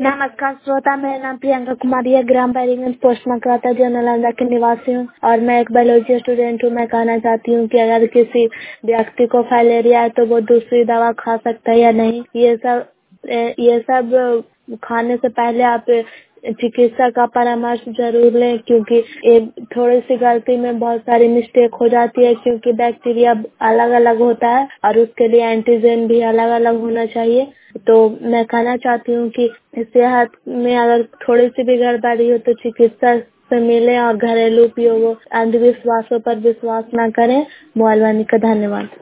नमस्कार श्रोता, मेरा नाम प्रियंका कुमारी है। ग्राम बैरिगंज पोस्ट मकराता जिला नालंदा की निवासी हूँ और मैं एक बायोलॉजी स्टूडेंट हूँ। मैं कहना चाहती हूँ कि अगर किसी व्यक्ति को फाइलेरिया है तो वो दूसरी दवा खा सकता है या नहीं। ये सब खाने से पहले आप चिकित्सक का परामर्श जरूर लें, क्योंकि ये थोड़ी सी गलती में बहुत सारी मिस्टेक हो जाती है, क्योंकि बैक्टीरिया अलग अलग होता है और उसके लिए एंटीजन भी अलग अलग होना चाहिए। तो मैं कहना चाहती हूँ कि सेहत में अगर थोड़ी सी भी गड़बड़ी हो तो चिकित्सक से मिलें और घरेलू उपयोग अंधविश्वासों पर विश्वास न करें। मोबाइल वाणी का धन्यवाद।